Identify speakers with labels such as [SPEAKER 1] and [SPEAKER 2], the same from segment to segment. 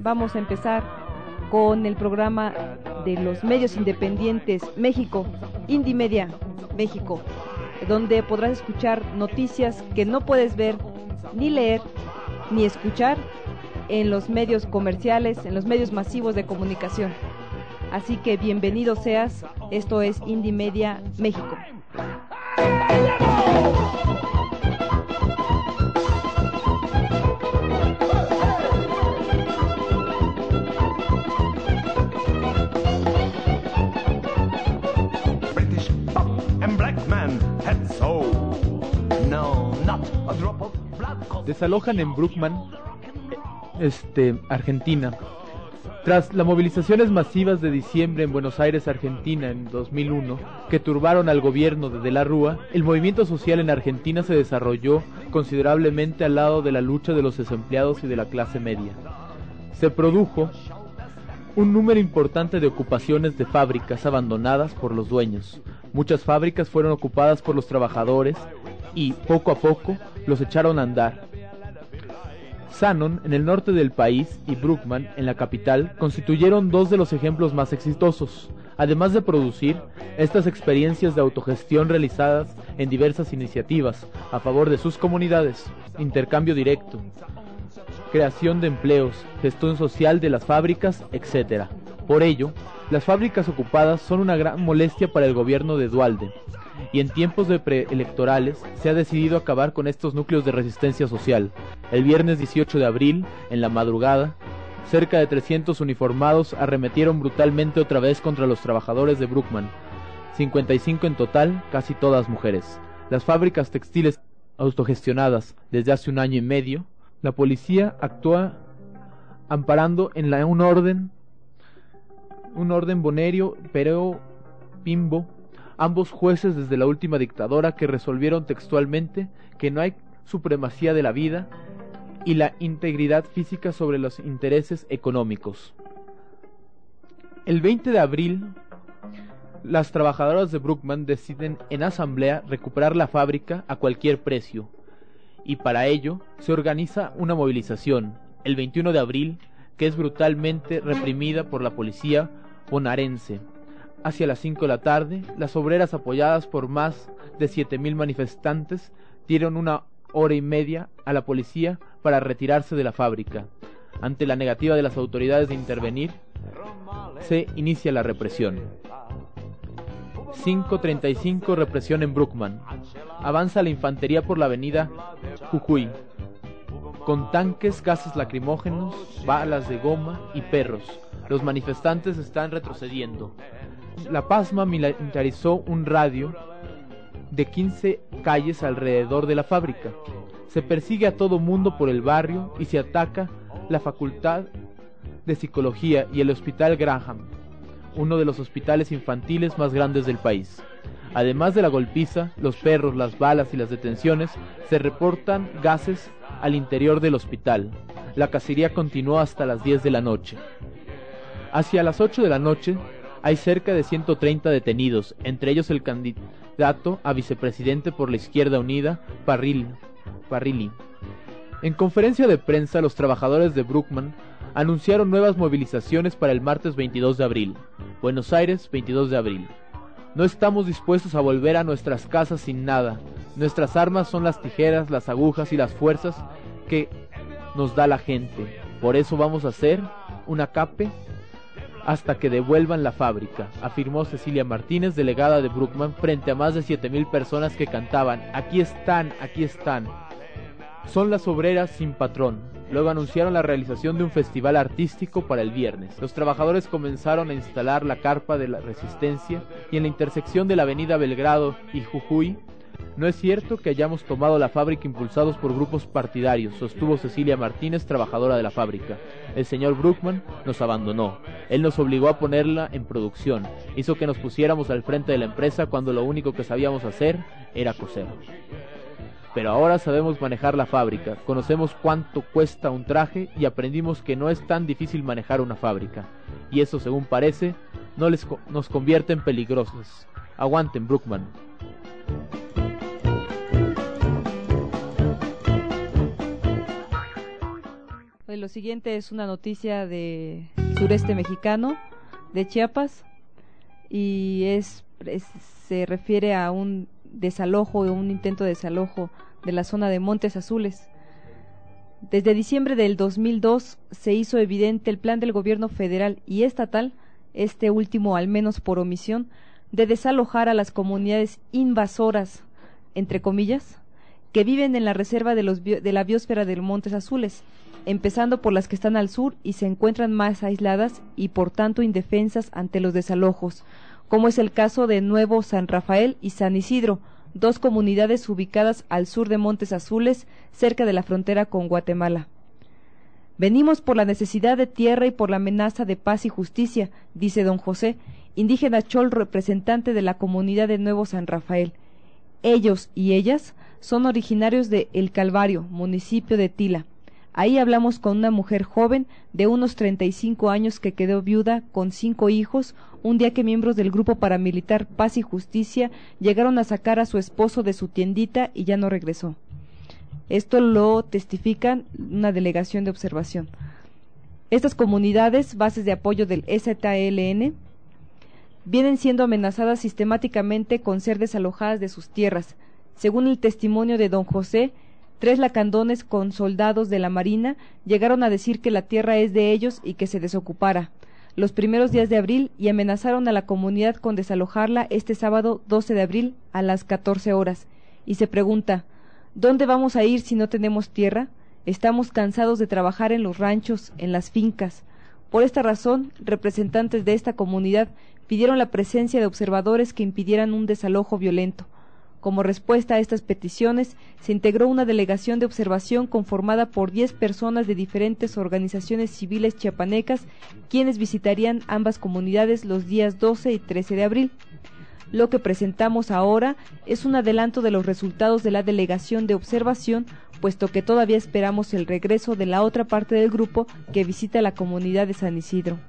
[SPEAKER 1] vamos a empezar con el programa de los medios independientes México, Indie Media México, donde podrás escuchar noticias que no puedes ver, ni leer, ni escuchar en los medios comerciales, en los medios masivos de comunicación. Así que bienvenido seas, esto es Indie Media México.
[SPEAKER 2] Desalojan en Bruckman, Argentina. Tras las movilizaciones masivas de diciembre en Buenos Aires, Argentina, en 2001, que turbaron al gobierno de la Rúa, el movimiento social en Argentina se desarrolló considerablemente al lado de la lucha de los desempleados y de la clase media. Se produjo un número importante de ocupaciones de fábricas abandonadas por los dueños. Muchas fábricas fueron ocupadas por los trabajadores y, poco a poco, los echaron a andar. Shannon, en el norte del país, y Bruckman, en la capital, constituyeron dos de los ejemplos más exitosos, además de producir estas experiencias de autogestión realizadas en diversas iniciativas a favor de sus comunidades, intercambio directo, creación de empleos, gestión social de las fábricas, etc. Por ello, las fábricas ocupadas son una gran molestia para el gobierno de Duhalde, y en tiempos de preelectorales se ha decidido acabar con estos núcleos de resistencia social. El viernes 18 de abril, en la madrugada, cerca de 300 uniformados arremetieron brutalmente otra vez contra los trabajadores de Bruckman, 55 en total, casi todas mujeres. Las fábricas textiles autogestionadas desde hace un año y medio, la policía actúa amparando en un orden Bonerio, Pereo, Pimbo, ambos jueces desde la última dictadura, que resolvieron textualmente que no hay supremacía de la vida y la integridad física sobre los intereses económicos. El 20 de abril, las trabajadoras de Bruckman deciden en asamblea recuperar la fábrica a cualquier precio, y para ello se organiza una movilización, el 21 de abril, que es brutalmente reprimida por la policía bonaerense. Hacia las 5 de la tarde, las obreras, apoyadas por más de 7,000 manifestantes, dieron 1 hora y media a la policía para retirarse de la fábrica. Ante la negativa de las autoridades de intervenir, se inicia la represión. 5:35, represión en Bruckman. Avanza la infantería por la avenida Jujuy, con tanques, gases lacrimógenos, balas de goma y perros. Los manifestantes están retrocediendo. La PASMA militarizó un radio de 15 calles alrededor de la fábrica. Se persigue a todo mundo por el barrio y se ataca la Facultad de Psicología y el Hospital Graham, uno de los hospitales infantiles más grandes del país. Además de la golpiza, los perros, las balas y las detenciones, se reportan gases al interior del hospital. La cacería continuó hasta las 10 de la noche. Hacia las 8 de la noche, hay cerca de 130 detenidos, entre ellos el candidato a vicepresidente por la Izquierda Unida, Parrilli. En conferencia de prensa, los trabajadores de Bruckman anunciaron nuevas movilizaciones para el martes 22 de abril. Buenos Aires, 22 de abril. No estamos dispuestos a volver a nuestras casas sin nada. Nuestras armas son las tijeras, las agujas y las fuerzas que nos da la gente. Por eso vamos a hacer un acape hasta que devuelvan la fábrica, afirmó Cecilia Martínez, delegada de Bruckman, frente a más de 7,000 personas que cantaban: aquí están, aquí están. Son las obreras sin patrón. Luego anunciaron la realización de un festival artístico para el viernes. Los trabajadores comenzaron a instalar la carpa de la resistencia, y en la intersección de la avenida Belgrado y Jujuy, no es cierto que hayamos tomado la fábrica impulsados por grupos partidarios, sostuvo Cecilia Martínez, trabajadora de la fábrica. El señor Bruckman nos abandonó. Él nos obligó a ponerla en producción. Hizo que nos pusiéramos al frente de la empresa cuando lo único que sabíamos hacer era coser. Pero ahora sabemos manejar la fábrica, conocemos cuánto cuesta un traje y aprendimos que no es tan difícil manejar una fábrica. Y eso, según parece, nos convierte en peligrosos. Aguanten, Bruckman.
[SPEAKER 1] lo siguiente es una noticia de sureste mexicano, de Chiapas, y se refiere a un desalojo, un intento de desalojo de la zona de Montes Azules. Desde diciembre del 2002 se hizo evidente el plan del gobierno federal y estatal, este último al menos por omisión, de desalojar a las comunidades invasoras, entre comillas, que viven en la reserva de la biosfera de Montes Azules, empezando por las que están al sur y se encuentran más aisladas y por tanto indefensas ante los desalojos, como es el caso de Nuevo San Rafael y San Isidro, dos comunidades ubicadas al sur de Montes Azules, cerca de la frontera con Guatemala. Venimos por la necesidad de tierra y por la amenaza de paz y justicia, dice don José, indígena chol representante de la comunidad de Nuevo San Rafael. Ellos y ellas son originarios de El Calvario, municipio de Tila. Ahí hablamos con una mujer joven de unos 35 años que quedó viuda con 5 hijos un día que miembros del grupo paramilitar Paz y Justicia llegaron a sacar a su esposo de su tiendita y ya no regresó. Esto lo testifican una delegación de observación. Estas comunidades, bases de apoyo del EZLN, vienen siendo amenazadas sistemáticamente con ser desalojadas de sus tierras. Según el testimonio de don José, 3 lacandones con soldados de la Marina llegaron a decir que la tierra es de ellos y que se desocupara los primeros días de abril y amenazaron a la comunidad con desalojarla este sábado 12 de abril a las 14 horas. Y se pregunta, ¿dónde vamos a ir si no tenemos tierra? Estamos cansados de trabajar en los ranchos, en las fincas. Por esta razón, representantes de esta comunidad pidieron la presencia de observadores que impidieran un desalojo violento. Como respuesta a estas peticiones, se integró una delegación de observación conformada por 10 personas de diferentes organizaciones civiles chiapanecas, quienes visitarían ambas comunidades los días 12 y 13 de abril. Lo que presentamos ahora es un adelanto de los resultados de la delegación de observación, puesto que todavía esperamos el regreso de la otra parte del grupo que visita la comunidad de San Isidro.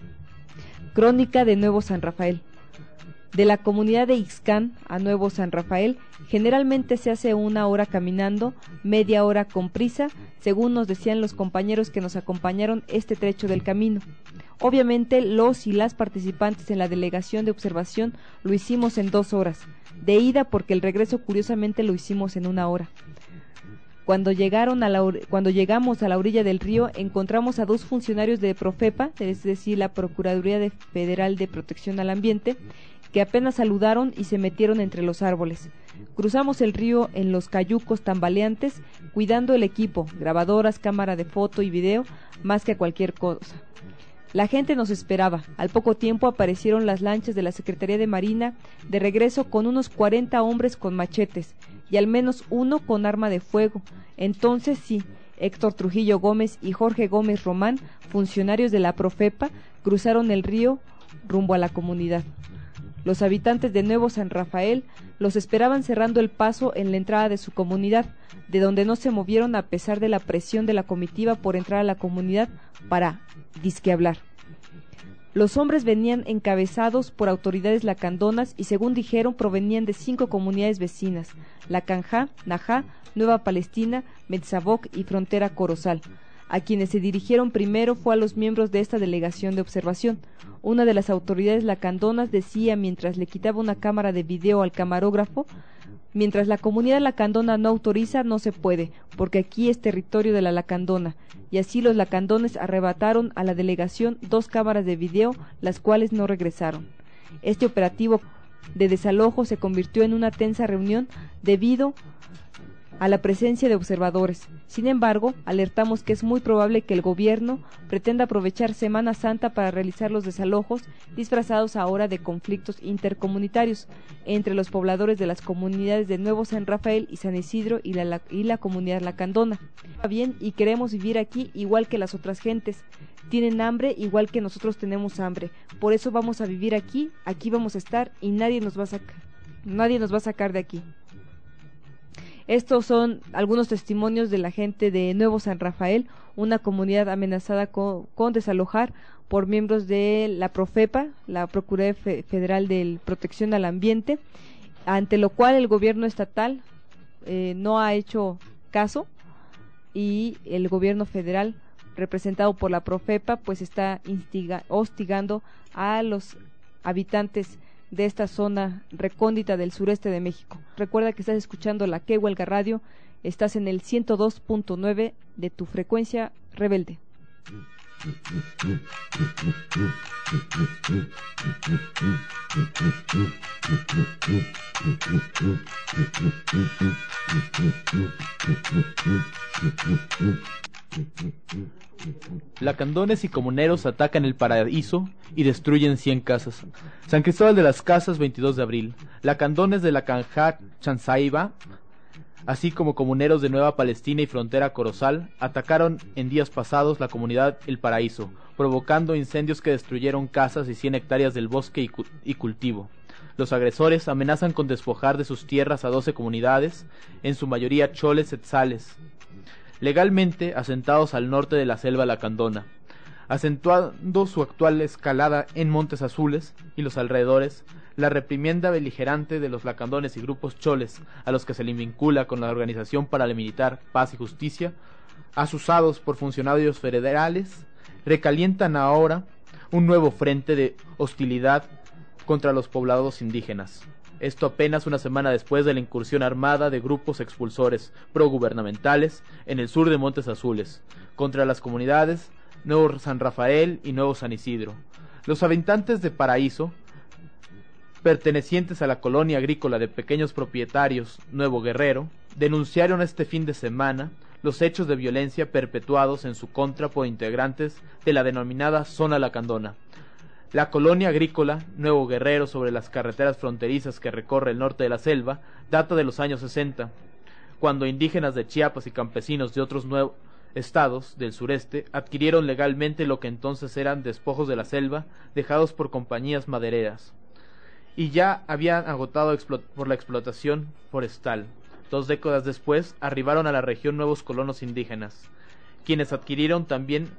[SPEAKER 1] Crónica de Nuevo San Rafael. De la comunidad de Ixcán a Nuevo San Rafael, generalmente se hace 1 hora caminando, media hora con prisa, según nos decían los compañeros que nos acompañaron este trecho del camino. Obviamente, los y las participantes en la delegación de observación lo hicimos en 2 horas, de ida porque el regreso curiosamente lo hicimos en 1 hora. Cuando llegamos a la orilla del río, encontramos a 2 funcionarios de Profepa, es decir, la Procuraduría Federal de Protección al Ambiente, que apenas saludaron y se metieron entre los árboles. Cruzamos el río en los cayucos tambaleantes, cuidando el equipo, grabadoras, cámara de foto y video, más que a cualquier cosa. La gente nos esperaba. Al poco tiempo aparecieron las lanchas de la Secretaría de Marina, de regreso con unos 40 hombres con machetes, y al menos uno con arma de fuego. Entonces sí, Héctor Trujillo Gómez y Jorge Gómez Román, funcionarios de la Profepa, cruzaron el río rumbo a la comunidad. Los habitantes de Nuevo San Rafael los esperaban cerrando el paso en la entrada de su comunidad, de donde no se movieron a pesar de la presión de la comitiva por entrar a la comunidad para disque hablar. Los hombres venían encabezados por autoridades lacandonas y según dijeron provenían de 5 comunidades vecinas, Lacanjá, Najá, Nueva Palestina, Metzaboc y Frontera Corozal. A quienes se dirigieron primero fue a los miembros de esta delegación de observación. Una de las autoridades lacandonas decía mientras le quitaba una cámara de video al camarógrafo: mientras la comunidad lacandona no autoriza, no se puede, porque aquí es territorio de la lacandona. Y así los lacandones arrebataron a la delegación 2 cámaras de video, las cuales no regresaron. Este operativo de desalojo se convirtió en una tensa reunión debido a la presencia de observadores. Sin embargo, alertamos que es muy probable que el gobierno pretenda aprovechar Semana Santa para realizar los desalojos, disfrazados ahora de conflictos intercomunitarios entre los pobladores de las comunidades de Nuevo San Rafael y San Isidro y la comunidad lacandona. Bien, y queremos vivir aquí igual que las otras gentes. Tienen hambre igual que nosotros tenemos hambre. Por eso vamos a vivir aquí, aquí vamos a estar y nadie nos va a sacar de aquí. Estos son algunos testimonios de la gente de Nuevo San Rafael, una comunidad amenazada con desalojar por miembros de la Profepa, la Procuraduría Federal de Protección al Ambiente, ante lo cual el gobierno estatal no ha hecho caso y el gobierno federal representado por la Profepa, pues está hostigando a los habitantes de esta zona recóndita del sureste de México. Recuerda que estás escuchando la Que Huelga Radio, estás en el 102.9 de tu frecuencia rebelde.
[SPEAKER 2] Lacandones y comuneros atacan el Paraíso y destruyen 100 casas. San Cristóbal de las Casas, 22 de abril. Lacandones de la Canja Chansaiba, así como comuneros de Nueva Palestina y Frontera Corozal, atacaron en días pasados la comunidad El Paraíso, provocando incendios que destruyeron casas y 100 hectáreas del bosque y cultivo. Los agresores amenazan con despojar de sus tierras a 12 comunidades, en su mayoría choles etzales, legalmente asentados al norte de la selva lacandona, acentuando su actual escalada en Montes Azules y los alrededores. La reprimienda beligerante de los lacandones y grupos choles, a los que se le vincula con la Organización Paramilitar Paz y Justicia, asusados por funcionarios federales, recalientan ahora un nuevo frente de hostilidad contra los poblados indígenas. Esto apenas una semana después de la incursión armada de grupos expulsores progubernamentales en el sur de Montes Azules, contra las comunidades Nuevo San Rafael y Nuevo San Isidro. Los habitantes de Paraíso, pertenecientes a la colonia agrícola de pequeños propietarios Nuevo Guerrero, denunciaron este fin de semana los hechos de violencia perpetuados en su contra por integrantes de la denominada Zona Lacandona. La colonia agrícola Nuevo Guerrero, sobre las carreteras fronterizas que recorre el norte de la selva, data de los años 60, cuando indígenas de Chiapas y campesinos de otros estados del sureste adquirieron legalmente lo que entonces eran despojos de la selva dejados por compañías madereras, y ya habían agotado por la explotación forestal. 2 décadas después arribaron a la región nuevos colonos indígenas, quienes adquirieron también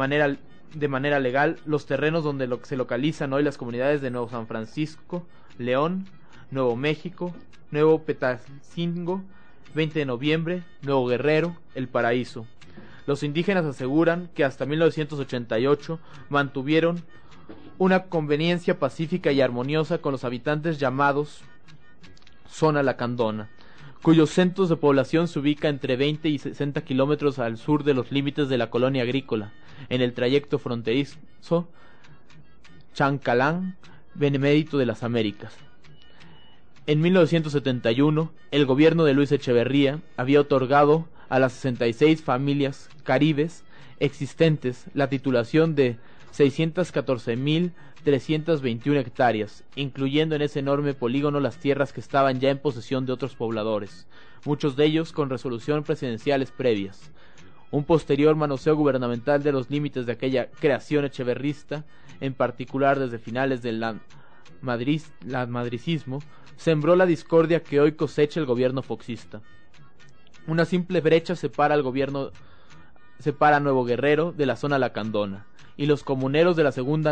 [SPEAKER 2] de manera legal los terrenos donde se localizan hoy las comunidades de Nuevo San Francisco, León, Nuevo México, Nuevo Petalcingo, 20 de noviembre, Nuevo Guerrero, El Paraíso. Los indígenas aseguran que hasta 1988 mantuvieron una conveniencia pacífica y armoniosa con los habitantes llamados Zona Lacandona, cuyos centros de población se ubica entre 20 y 60 kilómetros al sur de los límites de la colonia agrícola, en el trayecto fronterizo Chancalán, Benemérito de las Américas. En 1971, el gobierno de Luis Echeverría había otorgado a las 66 familias caribes existentes la titulación de 614.321 hectáreas, incluyendo en ese enorme polígono las tierras que estaban ya en posesión de otros pobladores, muchos de ellos con resoluciones presidenciales previas. Un posterior manoseo gubernamental de los límites de aquella creación echeverrista, en particular desde finales del madricismo, sembró la discordia que hoy cosecha el gobierno foxista. Una simple brecha separa a Nuevo Guerrero de la Zona Lacandona, y los comuneros de la segunda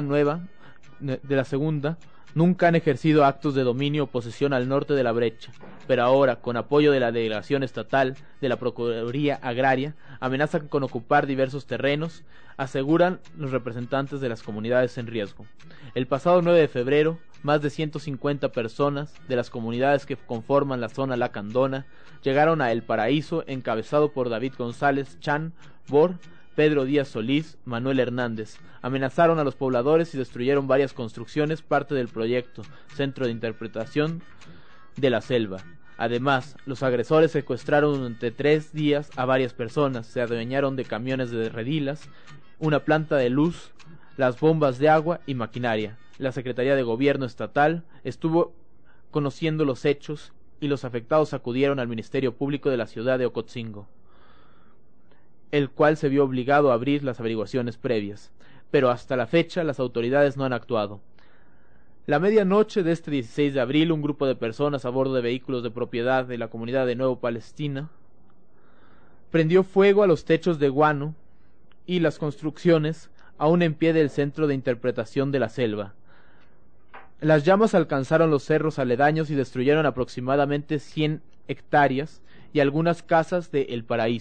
[SPEAKER 2] nunca han ejercido actos de dominio o posesión al norte de la brecha, pero ahora, con apoyo de la delegación estatal de la Procuraduría Agraria, amenazan con ocupar diversos terrenos, aseguran los representantes de las comunidades en riesgo. El pasado 9 de febrero, más de 150 personas de las comunidades que conforman la Zona Lacandona llegaron a El Paraíso, encabezado por David González Chan Bor, Pedro Díaz Solís, Manuel Hernández. Amenazaron a los pobladores y destruyeron varias construcciones, parte del proyecto Centro de Interpretación de la Selva. Además, los agresores secuestraron durante 3 días a varias personas, se adueñaron de camiones de redilas, una planta de luz, las bombas de agua y maquinaria. La Secretaría de Gobierno Estatal estuvo conociendo los hechos y los afectados acudieron al Ministerio Público de la ciudad de Ocotzingo, el cual se vio obligado a abrir las averiguaciones previas, pero hasta la fecha las autoridades no han actuado. La medianoche de este 16 de abril, un grupo de personas a bordo de vehículos de propiedad de la comunidad de Nuevo Palestina prendió fuego a los techos de guano y las construcciones aún en pie del Centro de Interpretación de la Selva. Las llamas alcanzaron los cerros aledaños y destruyeron aproximadamente 100 hectáreas y algunas casas de El Paraíso.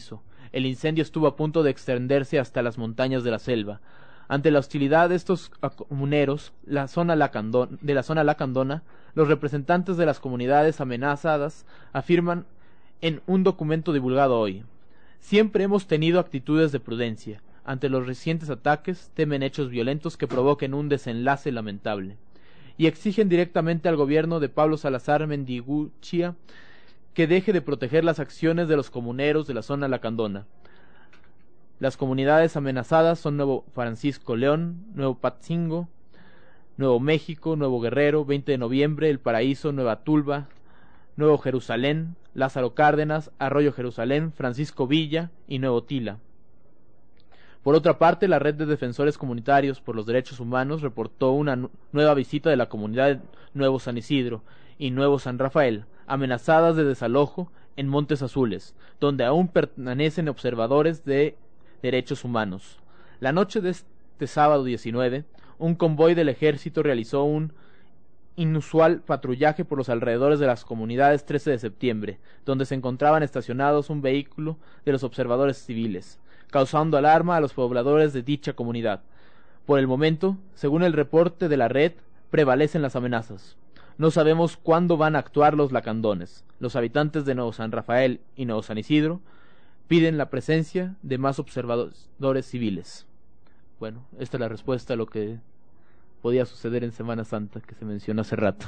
[SPEAKER 2] El incendio estuvo a punto de extenderse hasta las montañas de la selva. Ante la hostilidad de estos comuneros de la zona lacandona, los representantes de las comunidades amenazadas afirman en un documento divulgado hoy: siempre hemos tenido actitudes de prudencia. Ante los recientes ataques, temen hechos violentos que provoquen un desenlace lamentable. Y exigen directamente al gobierno de Pablo Salazar Mendiguchía que deje de proteger las acciones de los comuneros de la zona lacandona. Las comunidades amenazadas son Nuevo Francisco León, Nuevo Patzingo, Nuevo México, Nuevo Guerrero, 20 de noviembre, El Paraíso, Nueva Tulba, Nuevo Jerusalén, Lázaro Cárdenas, Arroyo Jerusalén, Francisco Villa y Nuevo Tila. Por otra parte, la Red de Defensores Comunitarios por los Derechos Humanos reportó una nueva visita de la comunidad de Nuevo San Isidro y Nuevo San Rafael, amenazadas de desalojo en Montes Azules, donde aún permanecen observadores de derechos humanos. La noche de este sábado 19, un convoy del ejército realizó un inusual patrullaje por los alrededores de las comunidades 13 de septiembre, donde se encontraban estacionados un vehículo de los observadores civiles, causando alarma a los pobladores de dicha comunidad. Por el momento, según el reporte de la red, prevalecen las amenazas. No sabemos cuándo van a actuar los lacandones. Los habitantes de Nuevo San Rafael y Nuevo San Isidro piden la presencia de más observadores civiles. Bueno, esta es la respuesta a lo que podía suceder en Semana Santa, que se mencionó hace rato.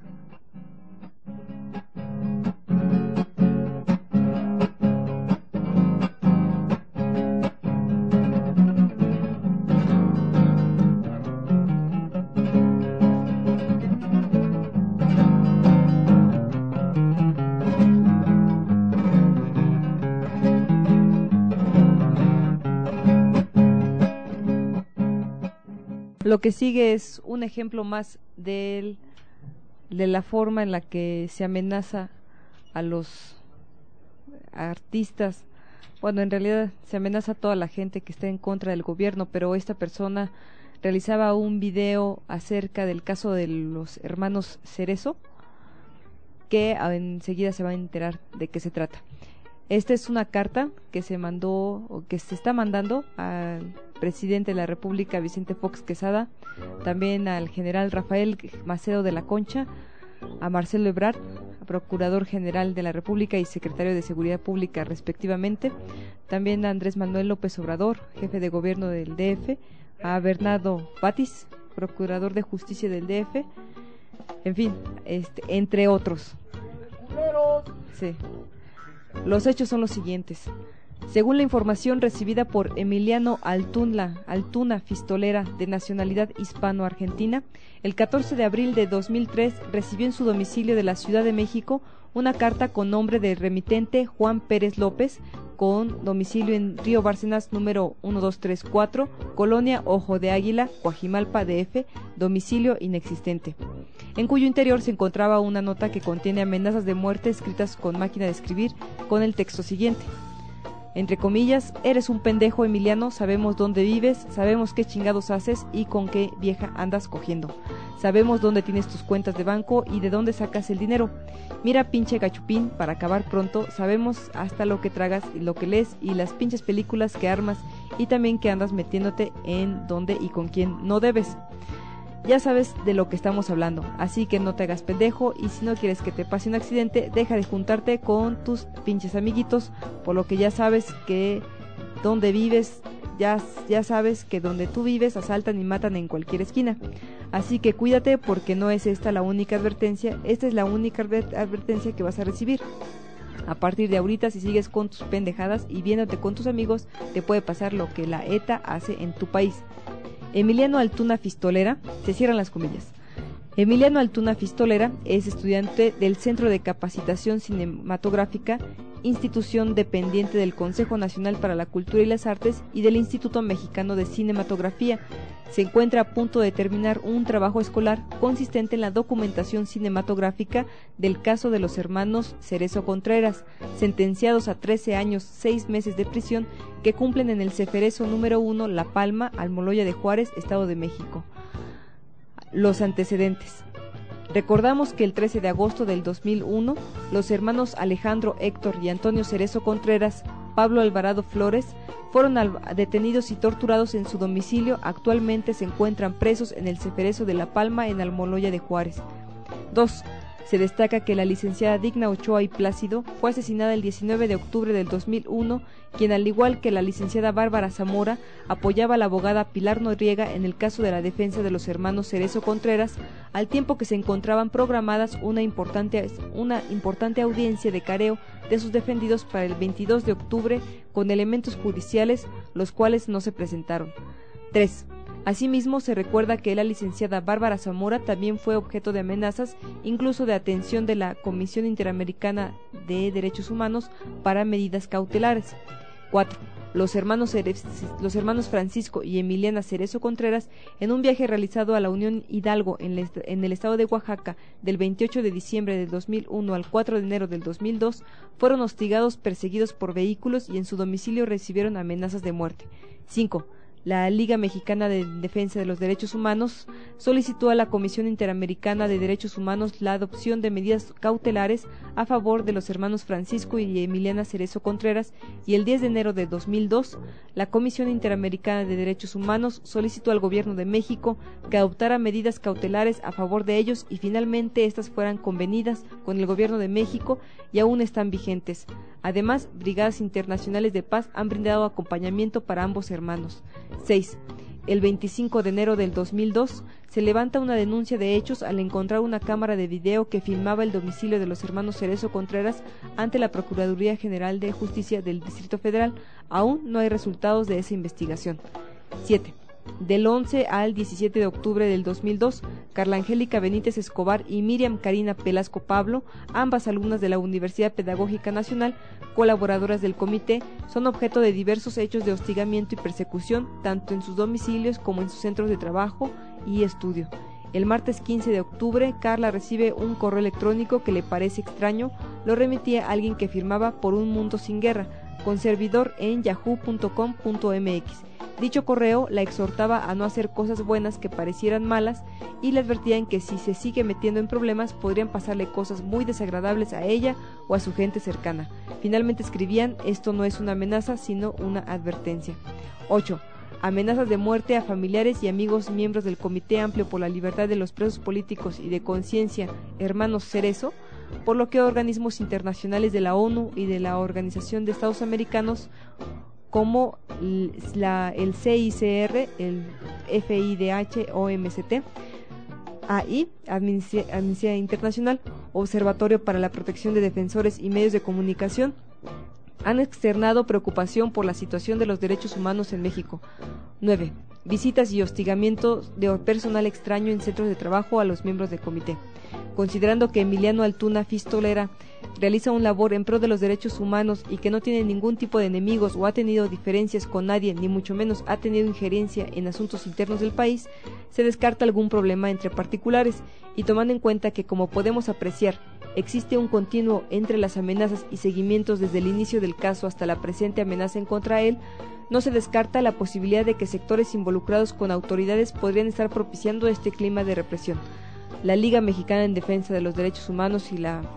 [SPEAKER 1] Lo que sigue es un ejemplo más de la forma en la que se amenaza a los artistas. Bueno, en realidad se amenaza a toda la gente que está en contra del gobierno, pero esta persona realizaba un video acerca del caso de los hermanos Cerezo, que enseguida se va a enterar de qué se trata. Esta es una carta que se mandó o que se está mandando al presidente de la República, Vicente Fox Quesada, también al general Rafael Macedo de la Concha, a Marcelo Ebrard, Procurador General de la República y Secretario de Seguridad Pública respectivamente, también a Andrés Manuel López Obrador, jefe de gobierno del DF, a Bernardo Batis, Procurador de Justicia del DF, en fin, entre otros. Sí. Los hechos son los siguientes. Según la información recibida por Emiliano Altuna Fistolera, de nacionalidad hispano-argentina, el 14 de abril de 2003 recibió en su domicilio de la Ciudad de México una carta con nombre del remitente Juan Pérez López, con domicilio en Río Bárcenas número 1234, Colonia Ojo de Águila, Coajimalpa, DF, domicilio inexistente, en cuyo interior se encontraba una nota que contiene amenazas de muerte escritas con máquina de escribir con el texto siguiente: entre comillas, eres un pendejo, Emiliano, sabemos dónde vives, sabemos qué chingados haces y con qué vieja andas cogiendo. Sabemos dónde tienes tus cuentas de banco y de dónde sacas el dinero. Mira, pinche gachupín, para acabar pronto, sabemos hasta lo que tragas y lo que lees y las pinches películas que armas y también que andas metiéndote en dónde y con quién no debes. Ya sabes de lo que estamos hablando, así que no te hagas pendejo y si no quieres que te pase un accidente, deja de juntarte con tus pinches amiguitos, por lo que ya sabes que donde vives, ya sabes que donde tú vives asaltan y matan en cualquier esquina. Así que cuídate porque no es esta la única advertencia, esta es la única advertencia que vas a recibir. A partir de ahorita, si sigues con tus pendejadas y viéndote con tus amigos, te puede pasar lo que la ETA hace en tu país. Emiliano Altuna Fistolera, se cierran las comillas. Emiliano Altuna Fistolera es estudiante del Centro de Capacitación Cinematográfica, institución dependiente del Consejo Nacional para la Cultura y las Artes y del Instituto Mexicano de Cinematografía. Se encuentra a punto de terminar un trabajo escolar consistente en la documentación cinematográfica del caso de los hermanos Cerezo Contreras, sentenciados a 13 años, 6 meses de prisión, que cumplen en el Ceferezo número 1, La Palma, Almoloya de Juárez, Estado de México. Los antecedentes. Recordamos que el 13 de agosto del 2001, los hermanos Alejandro, Héctor y Antonio Cerezo Contreras, Pablo Alvarado Flores, fueron detenidos y torturados en su domicilio. Actualmente se encuentran presos en el Ceferezo de La Palma, en Almoloya de Juárez. 2. Se destaca que la licenciada Digna Ochoa y Plácido fue asesinada el 19 de octubre del 2001, quien, al igual que la licenciada Bárbara Zamora, apoyaba a la abogada Pilar Noriega en el caso de la defensa de los hermanos Cerezo Contreras, al tiempo que se encontraban programadas una importante audiencia de careo de sus defendidos para el 22 de octubre con elementos judiciales, los cuales no se presentaron. 3. Asimismo, se recuerda que la licenciada Bárbara Zamora también fue objeto de amenazas, incluso de atención de la Comisión Interamericana de Derechos Humanos para medidas cautelares. 4. Los hermanos Francisco y Emiliana Cerezo Contreras, en un viaje realizado a la Unión Hidalgo en el estado de Oaxaca del 28 de diciembre del 2001 al 4 de enero del 2002, fueron hostigados, perseguidos por vehículos y en su domicilio recibieron amenazas de muerte. 5. La Liga Mexicana de Defensa de los Derechos Humanos solicitó a la Comisión Interamericana de Derechos Humanos la adopción de medidas cautelares a favor de los hermanos Francisco y Emiliana Cerezo Contreras, y el 10 de enero de 2002, la Comisión Interamericana de Derechos Humanos solicitó al Gobierno de México que adoptara medidas cautelares a favor de ellos, y finalmente estas fueran convenidas con el Gobierno de México y aún están vigentes. Además, brigadas internacionales de paz han brindado acompañamiento para ambos hermanos. 6. El 25 de enero del 2002 se levanta una denuncia de hechos al encontrar una cámara de video que filmaba el domicilio de los hermanos Cerezo Contreras ante la Procuraduría General de Justicia del Distrito Federal. Aún no hay resultados de esa investigación. 7. Del 11 al 17 de octubre del 2002, Carla Angélica Benítez Escobar y Miriam Karina Pelasco Pablo, ambas alumnas de la Universidad Pedagógica Nacional, colaboradoras del comité, son objeto de diversos hechos de hostigamiento y persecución, tanto en sus domicilios como en sus centros de trabajo y estudio. El martes 15 de octubre, Carla recibe un correo electrónico que le parece extraño. Lo remitía a alguien que firmaba por un mundo sin guerra, con servidor en yahoo.com.mx. Dicho correo la exhortaba a no hacer cosas buenas que parecieran malas, y le advertían que si se sigue metiendo en problemas podrían pasarle cosas muy desagradables a ella o a su gente cercana. Finalmente escribían: esto no es una amenaza sino una advertencia. 8. Amenazas de muerte a familiares y amigos miembros del Comité Amplio por la Libertad de los Presos Políticos y de Conciencia Hermanos Cerezo, por lo que organismos internacionales de la ONU y de la Organización de Estados Americanos como el CICR, el FIDH, OMCT, AI, Amnistía Internacional, Observatorio para la Protección de Defensores y Medios de Comunicación, han externado preocupación por la situación de los derechos humanos en México. 9. Visitas y hostigamientos de personal extraño en centros de trabajo a los miembros del comité. Considerando que Emiliano Altuna Fistolera realiza un labor en pro de los derechos humanos y que no tiene ningún tipo de enemigos o ha tenido diferencias con nadie, ni mucho menos ha tenido injerencia en asuntos internos del país, se descarta algún problema entre particulares, y tomando en cuenta que, como podemos apreciar, existe un continuo entre las amenazas y seguimientos desde el inicio del caso hasta la presente amenaza en contra de él, no se descarta la posibilidad de que sectores involucrados con autoridades podrían estar propiciando este clima de represión. La Liga Mexicana en Defensa de los Derechos Humanos y la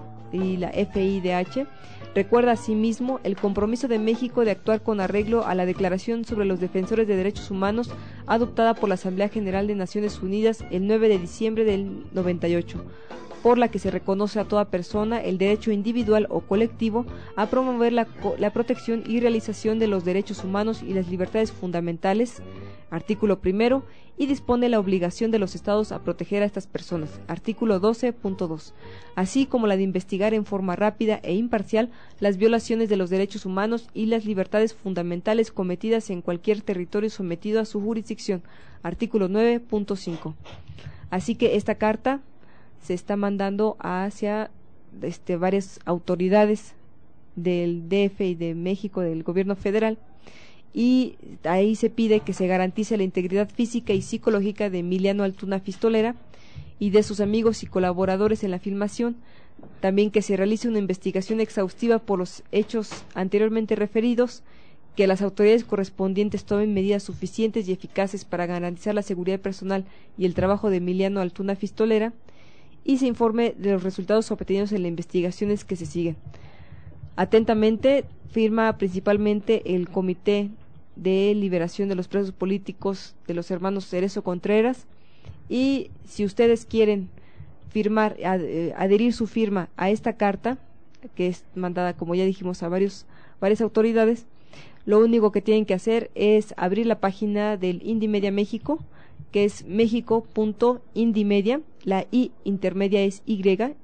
[SPEAKER 1] FIDH recuerda asimismo el compromiso de México de actuar con arreglo a la Declaración sobre los Defensores de Derechos Humanos adoptada por la Asamblea General de Naciones Unidas el 9 de diciembre del 98, por la que se reconoce a toda persona el derecho individual o colectivo a promover la protección y realización de los derechos humanos y las libertades fundamentales, artículo 1, y dispone la obligación de los estados a proteger a estas personas, artículo 12.2, así como la de investigar en forma rápida e imparcial las violaciones de los derechos humanos y las libertades fundamentales cometidas en cualquier territorio sometido a su jurisdicción, artículo 9.5. Así que esta carta se está mandando hacia varias autoridades del DF y de México, del gobierno federal, y ahí se pide que se garantice la integridad física y psicológica de Emiliano Altuna Fistolera y de sus amigos y colaboradores en la filmación, también que se realice una investigación exhaustiva por los hechos anteriormente referidos, que las autoridades correspondientes tomen medidas suficientes y eficaces para garantizar la seguridad personal y el trabajo de Emiliano Altuna Fistolera, y se informe de los resultados obtenidos en las investigaciones que se siguen. Atentamente, firma principalmente el Comité de Liberación de los Presos Políticos de los hermanos Cerezo Contreras, y si ustedes quieren firmar, adherir su firma a esta carta, que es mandada, como ya dijimos, a varias autoridades, lo único que tienen que hacer es abrir la página del Indymedia México, que es mexico.indymedia, la I intermedia es Y,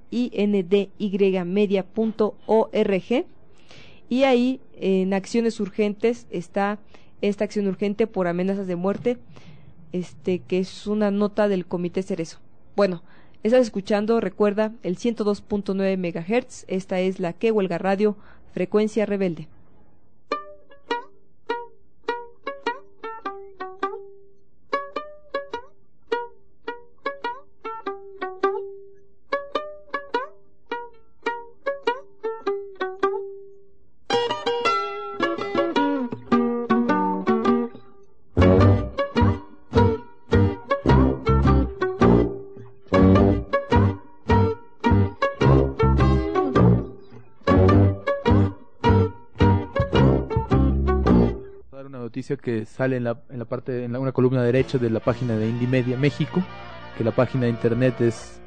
[SPEAKER 1] indmedia.org, y ahí en acciones urgentes está esta acción urgente por amenazas de muerte, que es una nota del Comité Cerezo. Bueno, estás escuchando, recuerda, el 102.9 MHz, esta es la Que Huelga Radio, frecuencia rebelde.
[SPEAKER 2] Que sale en una columna derecha de la página de Indymedia México, que la página de internet es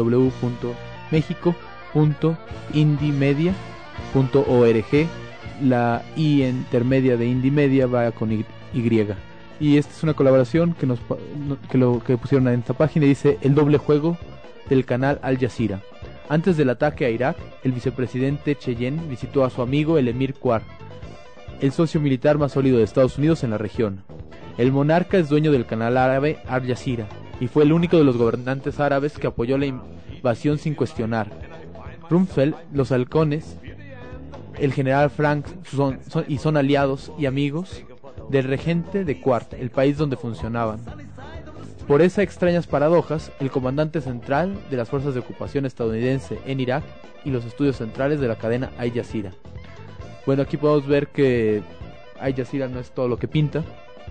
[SPEAKER 2] www.mexico.indymedia.org. La I intermedia de Indymedia va con Y. Y esta es una colaboración que pusieron en esta página, y dice: el doble juego del canal Al Jazeera. Antes del ataque a Irak, el vicepresidente Cheyenne visitó a su amigo el emir Quar, el socio militar más sólido de Estados Unidos en la región. El monarca es dueño del canal árabe Al Jazeera y fue el único de los gobernantes árabes que apoyó la invasión sin cuestionar. Rumsfeld, los halcones, el general Frank son aliados y amigos del regente de Quart, el país donde funcionaban. Por esas extrañas paradojas, el comandante central de las fuerzas de ocupación estadounidense en Irak y los estudios centrales de la cadena Al Jazeera. Bueno, aquí podemos ver que Al Jazeera no es todo lo que pinta.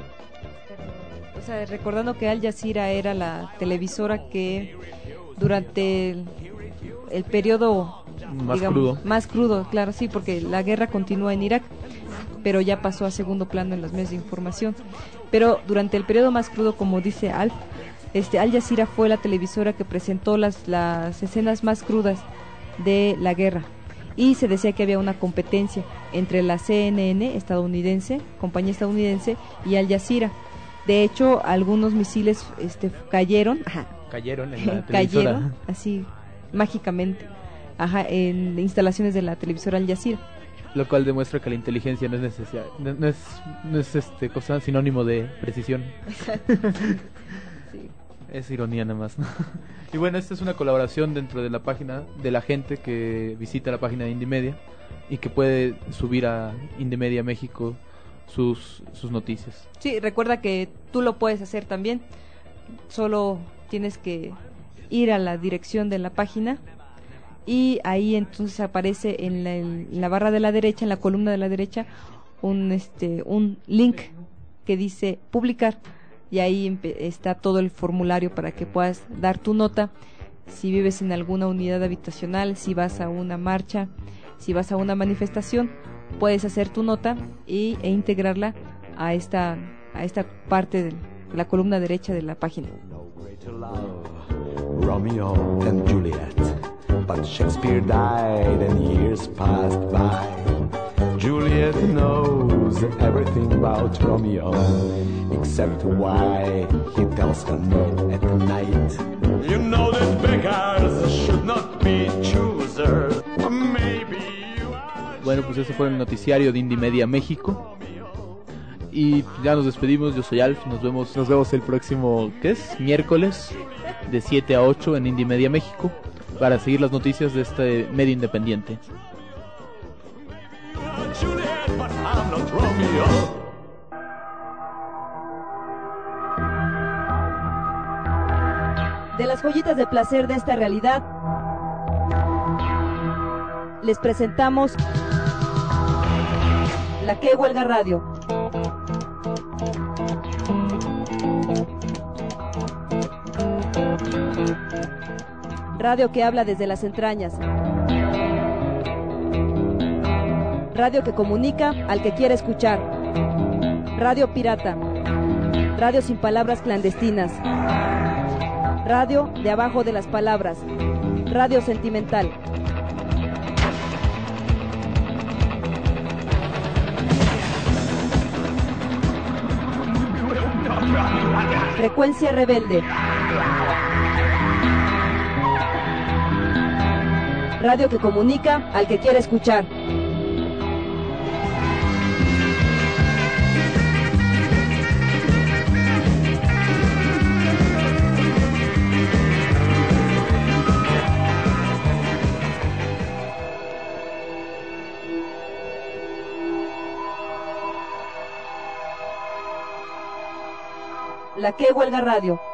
[SPEAKER 1] O sea, recordando que Al Jazeera era la televisora que durante el periodo más crudo, claro, sí, porque la guerra continúa en Irak, pero ya pasó a segundo plano en los medios de información. Pero durante el periodo más crudo, como dice Al Jazeera fue la televisora que presentó las escenas más crudas de la guerra. Y se decía que había una competencia entre la CNN compañía estadounidense, y Al Jazeera. De hecho, algunos misiles cayeron
[SPEAKER 2] en la televisora,
[SPEAKER 1] así mágicamente, en instalaciones de la televisora Al Jazeera.
[SPEAKER 2] Lo cual demuestra que la inteligencia no es cosa sinónimo de precisión. Sí. Es ironía nada más, ¿no? Y bueno, esta es una colaboración dentro de la página de la gente que visita la página de Indymedia y que puede subir a Indymedia México sus noticias.
[SPEAKER 1] Sí, recuerda que tú lo puedes hacer también. Solo tienes que ir a la dirección de la página y ahí entonces aparece en la barra de la derecha, en la columna de la derecha, un link que dice publicar. Y ahí está todo el formulario para que puedas dar tu nota, si vives en alguna unidad habitacional, si vas a una marcha, si vas a una manifestación, puedes hacer tu nota e integrarla a esta parte de la columna derecha de la página. Romeo and Juliet, but Shakespeare died and years passed by. Juliet knows everything about Romeo, except why he tells her no at night. You know that beggars should not be choosers. Maybe you are.
[SPEAKER 2] Bueno, pues ese fue el noticiario de Indymedia México. Y ya nos despedimos, yo soy Alf, nos vemos el próximo, ¿qué es? Miércoles, de 7 a 8 en Indymedia México, para seguir las noticias de este medio independiente.
[SPEAKER 1] De las joyitas de placer de esta realidad, les presentamos la Que Huelga Radio. Radio que habla desde las entrañas. Radio que comunica al que quiere escuchar. Radio pirata. Radio sin palabras clandestinas. Radio de abajo de las palabras. Radio sentimental. Frecuencia rebelde. Radio que comunica al que quiere escuchar. La que huelga radio.